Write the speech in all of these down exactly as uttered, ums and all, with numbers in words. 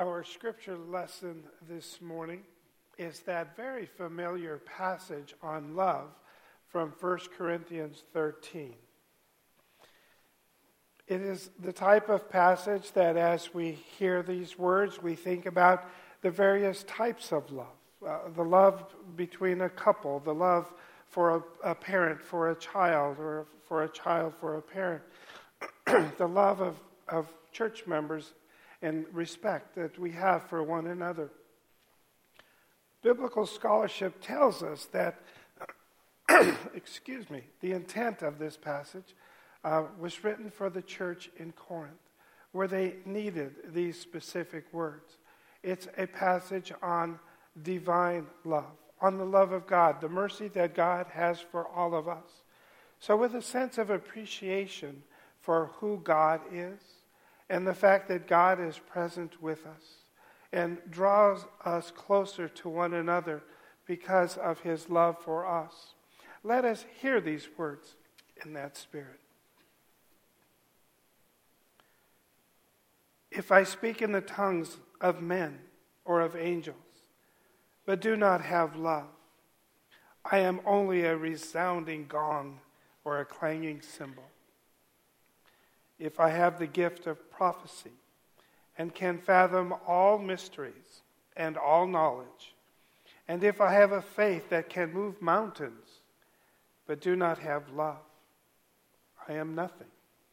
Our scripture lesson this morning is that very familiar passage on love from First Corinthians thirteen. It is the type of passage that as we hear these words, we think about the various types of love. Uh, the love between a couple, the love for a, a parent for a child, or for a child for a parent, the love of, of church members and respect that we have for one another. Biblical scholarship tells us that, excuse me, the intent of this passage uh, was written for the church in Corinth, where they needed these specific words. It's a passage on divine love, on the love of God, the mercy that God has for all of us. So with a sense of appreciation for who God is, and the fact that God is present with us and draws us closer to one another because of his love for us, let us hear these words in that spirit. If I speak in the tongues of men or of angels, but do not have love, I am only a resounding gong or a clanging cymbal. If I have the gift of prophecy and can fathom all mysteries and all knowledge, and if I have a faith that can move mountains, but do not have love, I am nothing.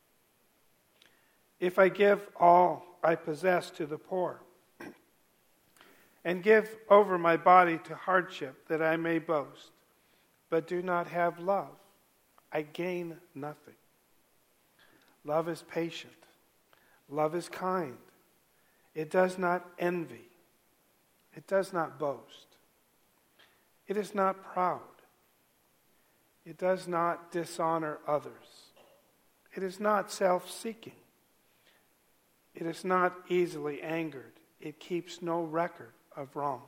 If I give all I possess to the poor, and give over my body to hardship that I may boast, but do not have love, I gain nothing. Love is patient. Love is kind. It does not envy. It does not boast. It is not proud. It does not dishonor others. It is not self-seeking. It is not easily angered. It keeps no record of wrong.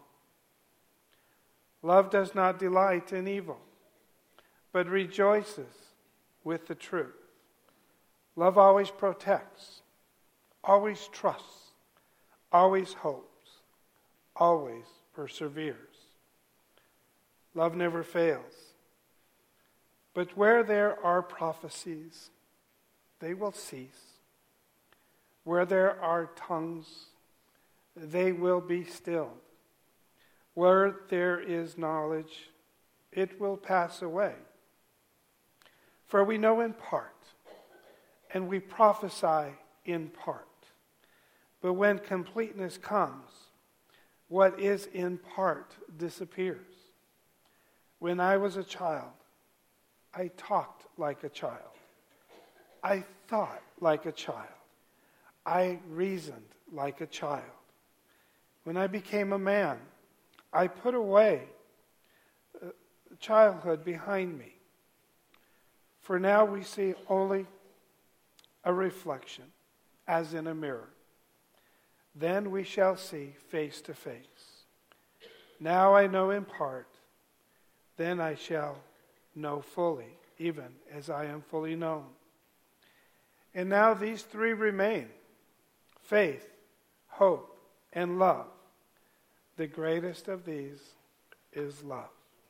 Love does not delight in evil, but rejoices with the truth. Love always protects, always trusts, always hopes, always perseveres. Love never fails. But where there are prophecies, they will cease. Where there are tongues, they will be stilled. Where there is knowledge, it will pass away. For we know in part, and we prophesy in part. But when completeness comes, what is in part disappears. When I was a child, I talked like a child. I thought like a child. I reasoned like a child. When I became a man, I put away childhood behind me. For now we see only a reflection, as in a mirror. Then we shall see face to face. Now I know in part, then I shall know fully, even as I am fully known. And now these three remain: faith, hope, and love. The greatest of these is love.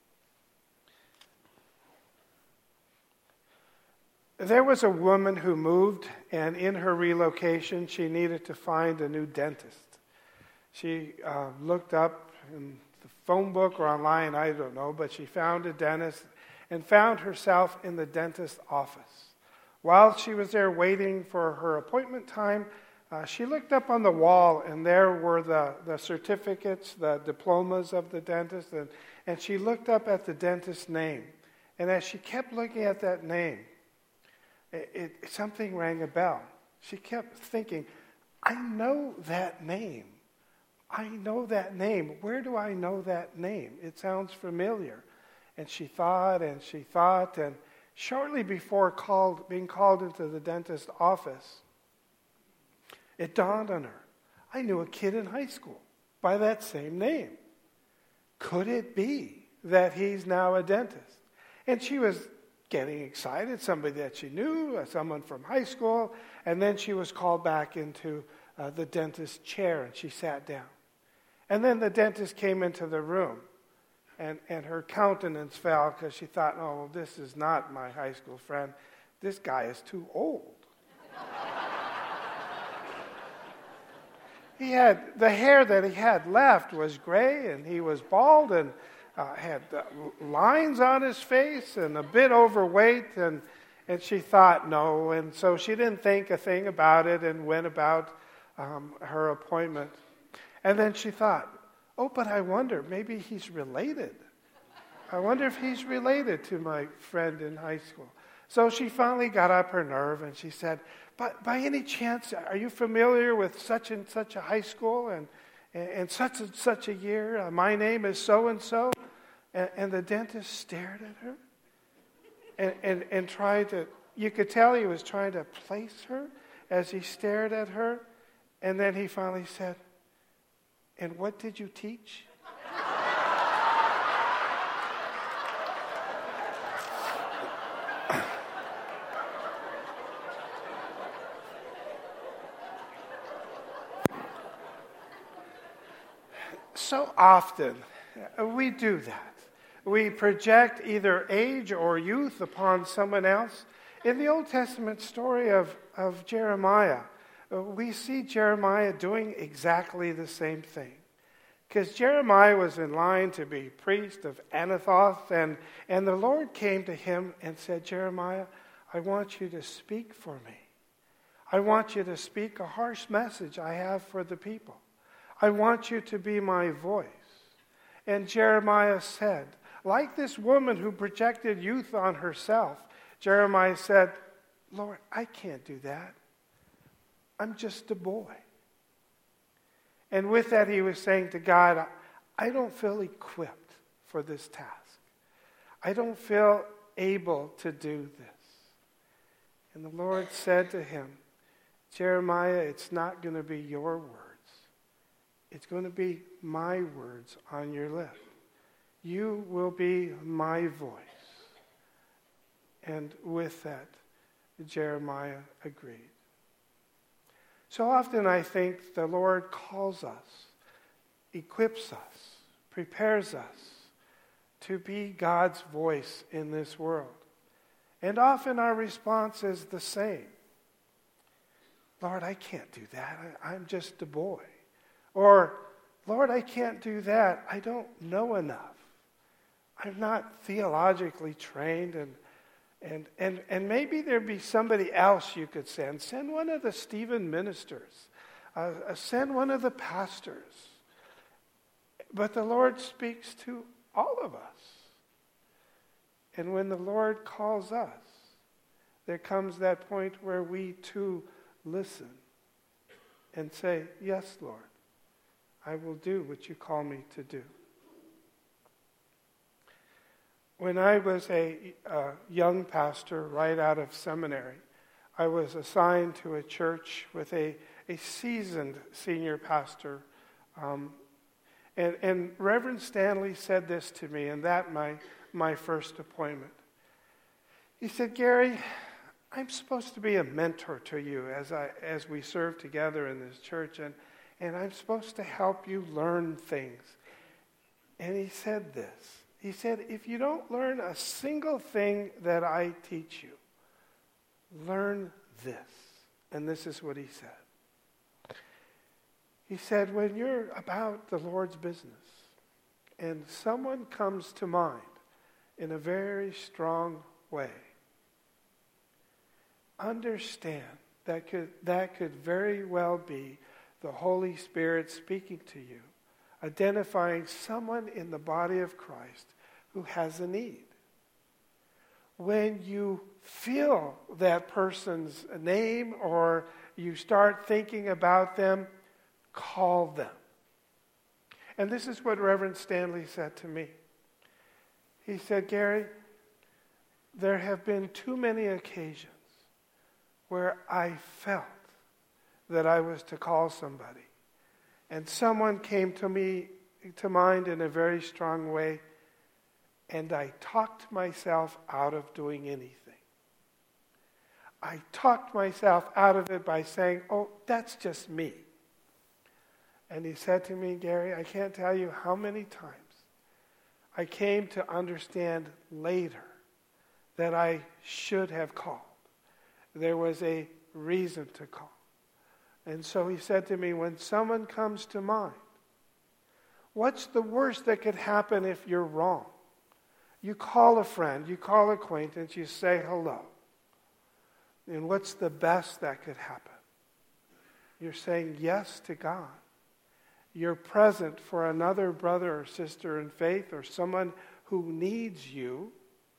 There was a woman who moved, and in her relocation, she needed to find a new dentist. She uh, looked up in the phone book or online, I don't know, but she found a dentist and found herself in the dentist's office. While she was there waiting for her appointment time, uh, she looked up on the wall, and there were the, the certificates, the diplomas of the dentist, and, and she looked up at the dentist's name. And as she kept looking at that name, It, it, something rang a bell. She kept thinking, I know that name. I know that name. Where do I know that name? It sounds familiar. And she thought and she thought, and shortly before called, being called into the dentist's office, it dawned on her, I knew a kid in high school by that same name. Could it be that he's now a dentist? And she was getting excited, somebody that she knew, someone from high school, and then she was called back into uh, the dentist's chair, and she sat down. And then the dentist came into the room, and, and her countenance fell because she thought, oh, well, this is not my high school friend. This guy is too old. He had, the hair that he had left was gray, and he was bald, and uh, had uh, lines on his face, and a bit overweight, and, and she thought no, and so she didn't think a thing about it and went about um, her appointment. And then she thought, oh, but I wonder, maybe he's related. I wonder if he's related to my friend in high school. So she finally got up her nerve, and she said, But by any chance, are you familiar with such and such a high school and, and, and such and such a year? Uh, my name is so-and-so. And, and the dentist stared at her and, and, and tried to, you could tell he was trying to place her as he stared at her. And then he finally said, and what did you teach? So often we do that. We project either age or youth upon someone else. In the Old Testament story of, of Jeremiah, we see Jeremiah doing exactly the same thing. Because Jeremiah was in line to be priest of Anathoth, and, and the Lord came to him and said, Jeremiah, I want you to speak for me. I want you to speak a harsh message I have for the people. I want you to be my voice. And Jeremiah said, like this woman who projected youth on herself, Jeremiah said, Lord, I can't do that. I'm just a boy. And with that, he was saying to God, I don't feel equipped for this task. I don't feel able to do this. And the Lord said to him, Jeremiah, it's not going to be your words. It's going to be my words on your lip. You will be my voice. And with that, Jeremiah agreed. So often I think the Lord calls us, equips us, prepares us to be God's voice in this world. And often our response is the same. Lord, I can't do that. I, I'm just a boy. Or, Lord, I can't do that. I don't know enough. I'm not theologically trained. And, and, and, and maybe there'd be somebody else you could send. Send one of the Stephen ministers. Uh, send one of the pastors. But the Lord speaks to all of us. And when the Lord calls us, there comes that point where we too listen and say, yes, Lord. I will do what you call me to do. When I was a uh, young pastor right out of seminary, I was assigned to a church with a, a seasoned senior pastor. Um, and, and Reverend Stanley said this to me, and that my, my first appointment. He said, Gary, I'm supposed to be a mentor to you as I as we serve together in this church, and And I'm supposed to help you learn things. And he said this. He said, if you don't learn a single thing that I teach you, learn this. And this is what he said. He said, when you're about the Lord's business and someone comes to mind in a very strong way, understand that could, that could very well be the Holy Spirit speaking to you, identifying someone in the body of Christ who has a need. When you feel that person's name or you start thinking about them, call them. And this is what Reverend Stanley said to me. He said, Gary, there have been too many occasions where I felt that I was to call somebody. And someone came to me, to mind in a very strong way, and I talked myself out of doing anything. I talked myself out of it by saying, oh, that's just me. And he said to me, Gary, I can't tell you how many times I came to understand later that I should have called. There was a reason to call. And so he said to me, when someone comes to mind, what's the worst that could happen if you're wrong? You call a friend, you call an acquaintance, you say hello. And what's the best that could happen? You're saying yes to God. You're present for another brother or sister in faith or someone who needs you,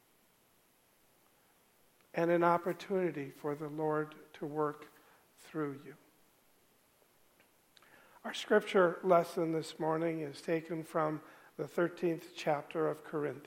and an opportunity for the Lord to work through you. Our scripture lesson this morning is taken from the thirteenth chapter of Corinthians.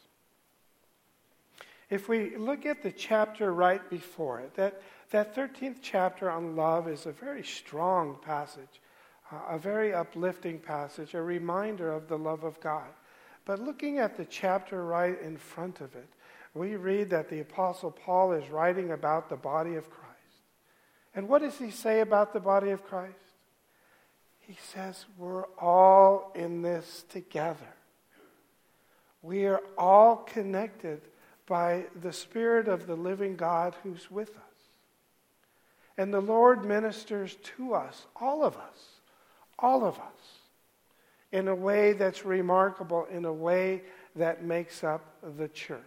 If we look at the chapter right before it, that, that thirteenth chapter on love is a very strong passage, uh, a very uplifting passage, a reminder of the love of God. But looking at the chapter right in front of it, we read that the Apostle Paul is writing about the body of Christ. And what does he say about the body of Christ? He says, we're all in this together. We are all connected by the Spirit of the living God who's with us. And the Lord ministers to us, all of us, all of us, in a way that's remarkable, in a way that makes up the church.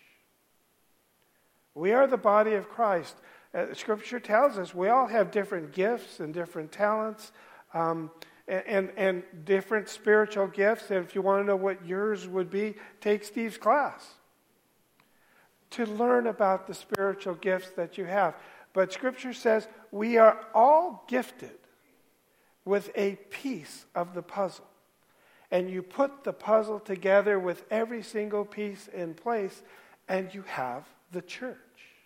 We are the body of Christ. Uh, Scripture tells us we all have different gifts and different talents um, and, and, and different spiritual gifts. And if you want to know what yours would be, take Steve's class to learn about the spiritual gifts that you have. But Scripture says we are all gifted with a piece of the puzzle. And you put the puzzle together with every single piece in place, and you have the church.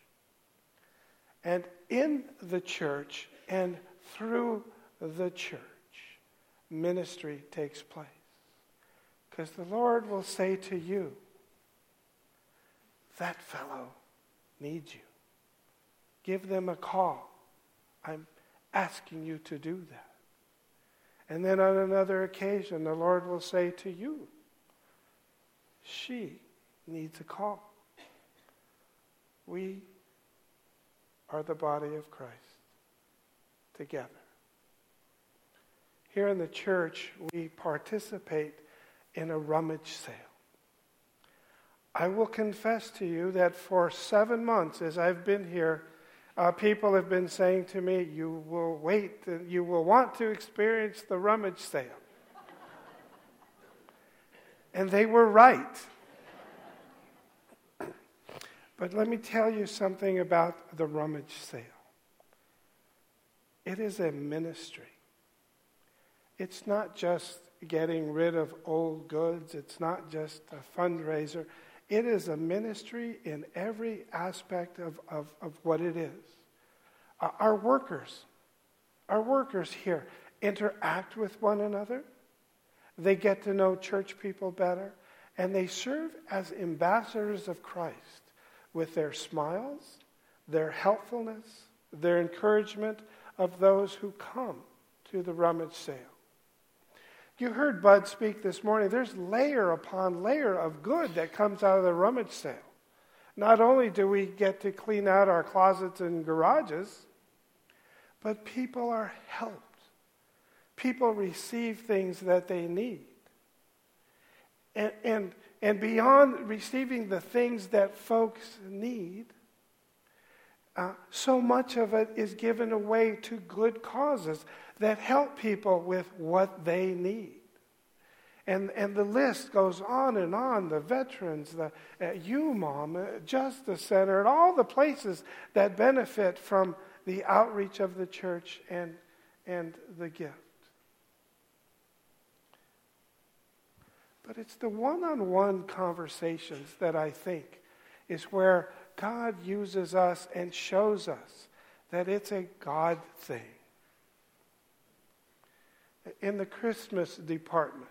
And in the church and through the church, ministry takes place. Because the Lord will say to you, that fellow needs you. Give them a call. I'm asking you to do that. And then on another occasion, the Lord will say to you, she needs a call. We are the body of Christ together. Here in the church, we participate in a rummage sale. I will confess to you that for seven months as I've been here, uh, people have been saying to me, you will wait, and you will want to experience the rummage sale. And they were right. But let me tell you something about the rummage sale. It is a ministry. It's not just getting rid of old goods. It's not just a fundraiser. It is a ministry in every aspect of, of, of what it is. Uh, our workers, our workers here interact with one another. They get to know church people better. And they serve as ambassadors of Christ with their smiles, their helpfulness, their encouragement of those who come to the rummage sale. You heard Bud speak this morning. There's layer upon layer of good that comes out of the rummage sale. Not only do we get to clean out our closets and garages, but people are helped. People receive things that they need. And, and, and beyond receiving the things that folks need, uh, so much of it is given away to good causes that help people with what they need. And, and the list goes on and on. The veterans, the uh, U M O M, uh, Justice Center, and all the places that benefit from the outreach of the church and, and the gift. But it's the one-on-one conversations that I think is where God uses us and shows us that it's a God thing. In the Christmas department,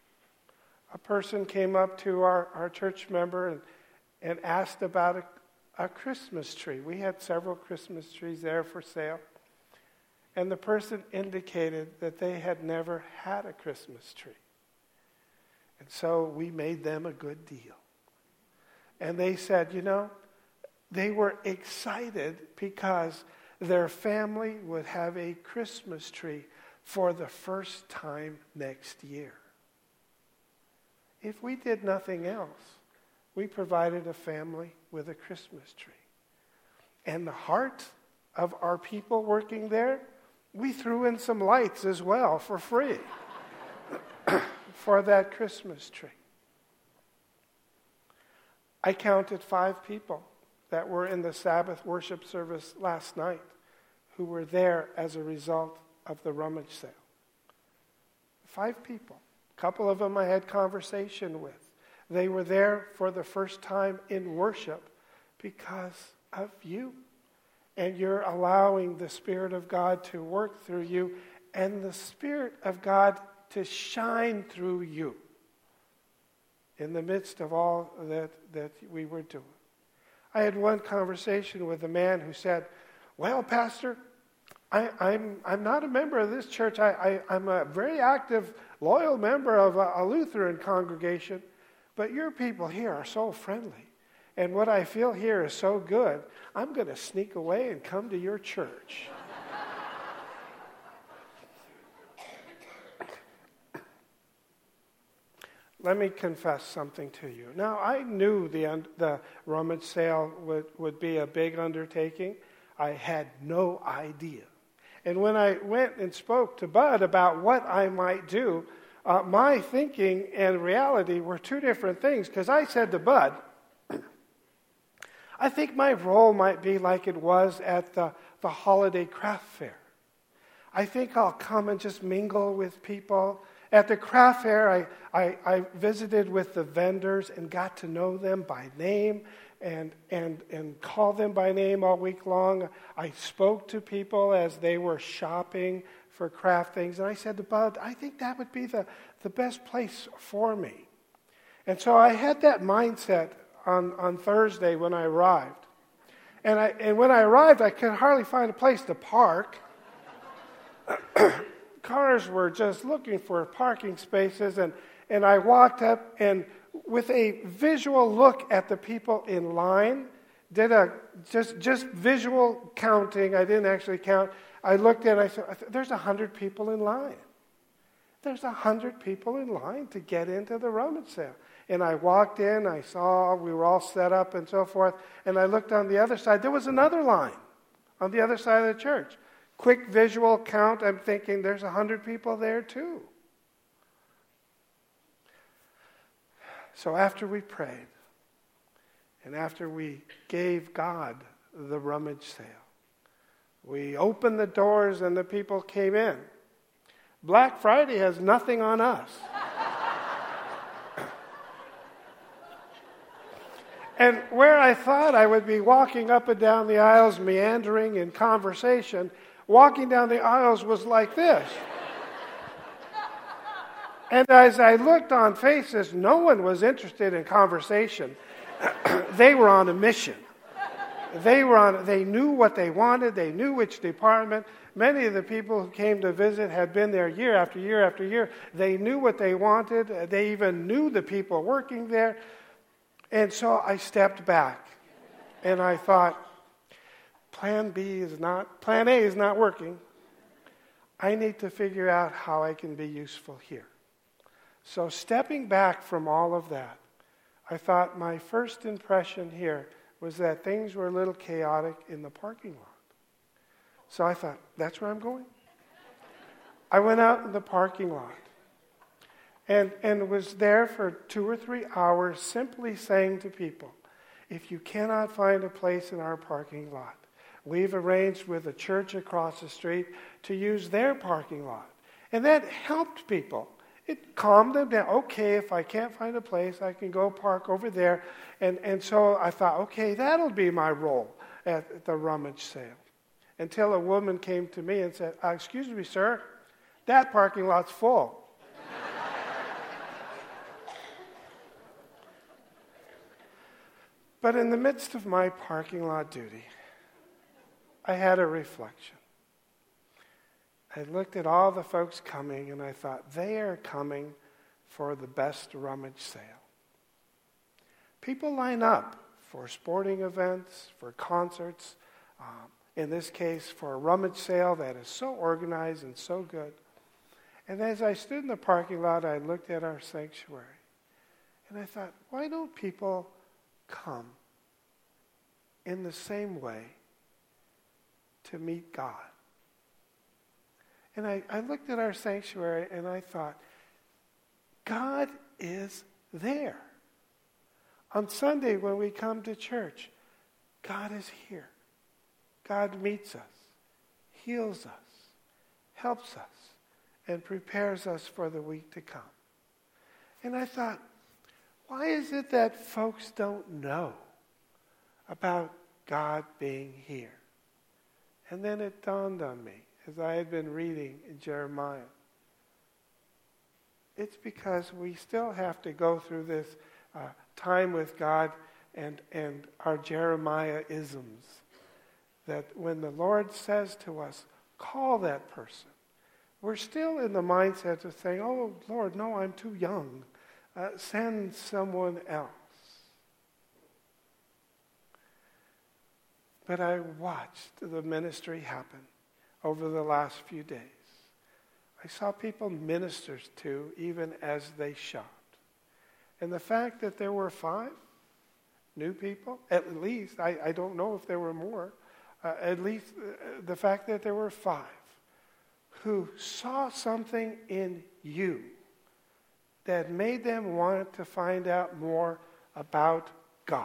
a person came up to our, our church member and, and asked about a, a Christmas tree. We had several Christmas trees there for sale. And the person indicated that they had never had a Christmas tree. And so we made them a good deal. And they said, you know, they were excited because their family would have a Christmas tree for the first time next year. If we did nothing else, we provided a family with a Christmas tree. And the heart of our people working there, we threw in some lights as well for free for that Christmas tree. I counted five people that were in the Sabbath worship service last night who were there as a result of the rummage sale. Five people. A couple of them I had conversation with. They were there for the first time in worship because of you. And you're allowing the Spirit of God to work through you and the Spirit of God to shine through you in the midst of all that, that we were doing. I had one conversation with a man who said, well, Pastor, I, I'm I'm not a member of this church. I, I, I'm a very active, loyal member of a, a Lutheran congregation, but your people here are so friendly. And what I feel here is so good, I'm going to sneak away and come to your church. Let me confess something to you. Now, I knew the the rummage sale would, would be a big undertaking. I had no idea. And when I went and spoke to Bud about what I might do, uh, my thinking and reality were two different things. Because I said to Bud, I think my role might be like it was at the, the holiday craft fair. I think I'll come and just mingle with people. At the craft fair, I, I, I visited with the vendors and got to know them by name and, and, and call them by name all week long. I spoke to people as they were shopping for craft things. And I said to Bud, I think that would be the, the best place for me. And so I had that mindset on, on Thursday when I arrived. And, I, and when I arrived, I could hardly find a place to park. Cars were just looking for parking spaces, and, and I walked up and with a visual look at the people in line, did a just just visual counting. I didn't actually count. I looked at it, I said, there's a hundred people in line. There's a hundred people in line to get into the rummage sale. And I walked in, I saw we were all set up and so forth, and I looked on the other side. There was another line on the other side of the church. Quick visual count, I'm thinking there's a hundred people there too. So after we prayed, and after we gave God the rummage sale, we opened the doors and the people came in. Black Friday has nothing on us. And where I thought I would be walking up and down the aisles, meandering in conversation, walking down the aisles was like this. And as I looked on faces, no one was interested in conversation. They were on a mission. They were on. They knew what they wanted. They knew which department. Many of the people who came to visit had been there year after year after year. They knew what they wanted. They even knew the people working there. And so I stepped back, and I thought, Plan B is not, Plan A is not working. I need to figure out how I can be useful here. So stepping back from all of that, I thought my first impression here was that things were a little chaotic in the parking lot. So I thought, that's where I'm going. I went out in the parking lot and, and was there for two or three hours simply saying to people, if you cannot find a place in our parking lot, we've arranged with a church across the street to use their parking lot. And that helped people. It calmed them down. Okay, if I can't find a place, I can go park over there. And, and so I thought, okay, that'll be my role at the rummage sale. Until a woman came to me and said, uh, excuse me, sir, that parking lot's full. But in the midst of my parking lot duty, I had a reflection. I looked at all the folks coming and I thought, they are coming for the best rummage sale. People line up for sporting events, for concerts, um, in this case for a rummage sale that is so organized and so good. And as I stood in the parking lot, I looked at our sanctuary and I thought, why don't people come in the same way to meet God? And I, I looked at our sanctuary and I thought, God is there. On Sunday when we come to church, God is here. God meets us, heals us, helps us, and prepares us for the week to come. And I thought, why is it that folks don't know about God being here? And then it dawned on me, as I had been reading in Jeremiah, it's because we still have to go through this uh, time with God and, and our Jeremiah-isms. That when the Lord says to us, call that person, we're still in the mindset of saying, oh, Lord, no, I'm too young. Uh, send someone else. But I watched the ministry happen over the last few days. I saw people ministered to even as they shopped. And the fact that there were five new people, at least, I, I don't know if there were more, uh, at least uh, the fact that there were five who saw something in you that made them want to find out more about God.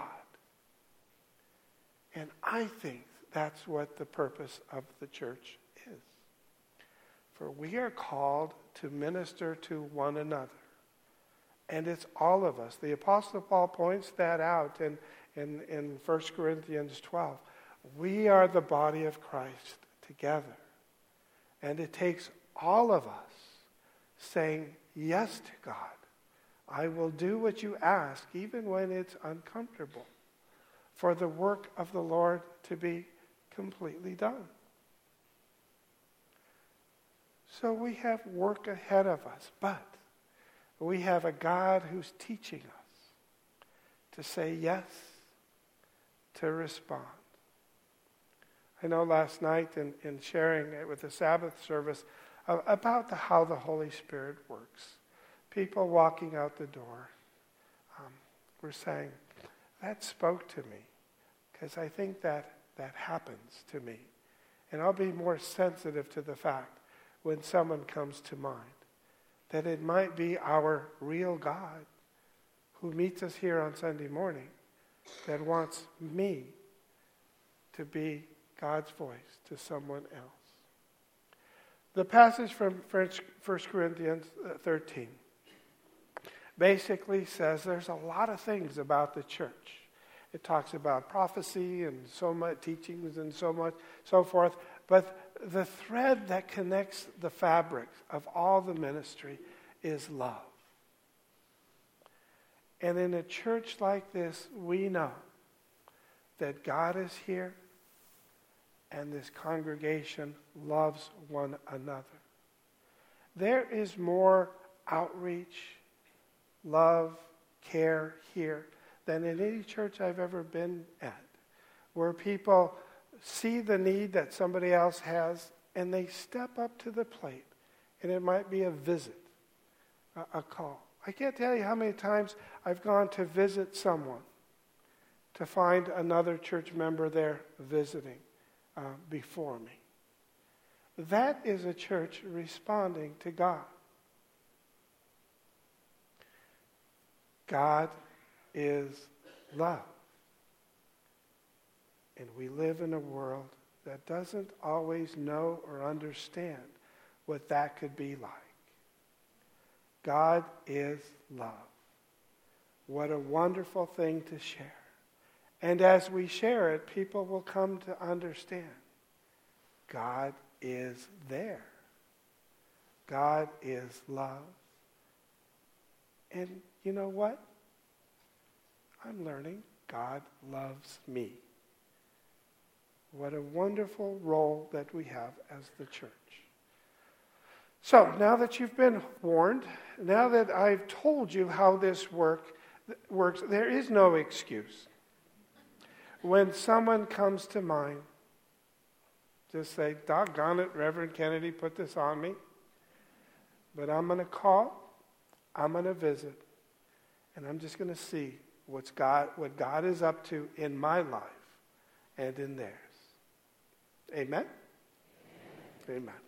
And I think that's what the purpose of the church is. For we are called to minister to one another. And it's all of us. The Apostle Paul points that out in, in, in First Corinthians twelve. We are the body of Christ together. And it takes all of us saying yes to God. I will do what you ask, even when it's uncomfortable, for the work of the Lord to be completely done. So we have work ahead of us, but we have a God who's teaching us to say yes, to respond. I know last night in, in sharing it with the Sabbath service uh, about the, how the Holy Spirit works, people walking out the door um, were saying, that spoke to me, because I think that that happens to me. And I'll be more sensitive to the fact when someone comes to mind, that it might be our real God who meets us here on Sunday morning that wants me to be God's voice to someone else. The passage from First Corinthians thirteen basically says there's a lot of things about the church. It talks about prophecy and so much teachings and so much, so forth. But the thread that connects the fabric of all the ministry is love. And in a church like this, we know that God is here and this congregation loves one another. There is more outreach, love, care here than in any church I've ever been at, where people see the need that somebody else has and they step up to the plate. And it might be a visit, a, a call. I can't tell you how many times I've gone to visit someone to find another church member there visiting uh, before me. That is a church responding to God. God is love. And we live in a world that doesn't always know or understand what that could be like. God is love. What a wonderful thing to share. And as we share it, people will come to understand God is there. God is love. And you know what? I'm learning God loves me. What a wonderful role that we have as the church. So, now that you've been warned, now that I've told you how this work, works, there is no excuse. When someone comes to mind, just say, doggone it, Reverend Kennedy put this on me. But I'm going to call, I'm going to visit, and I'm just going to see what's God, what God is up to in my life and in theirs. Amen? Amen. Amen.